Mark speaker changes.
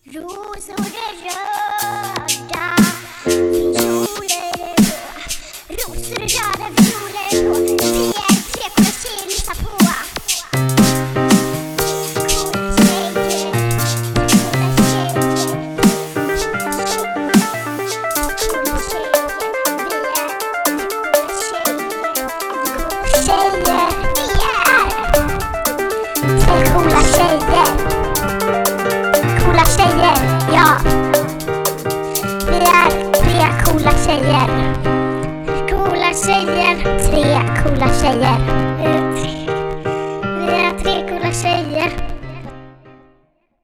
Speaker 1: Rosor är röda, violer är blå. Rosor är röda, violer är blå. Vi är tre coola tjejer, lyssna på. Coola tjejer, ja. Vi är tre coola tjejer. Coola tjejer, tre coola tjejer.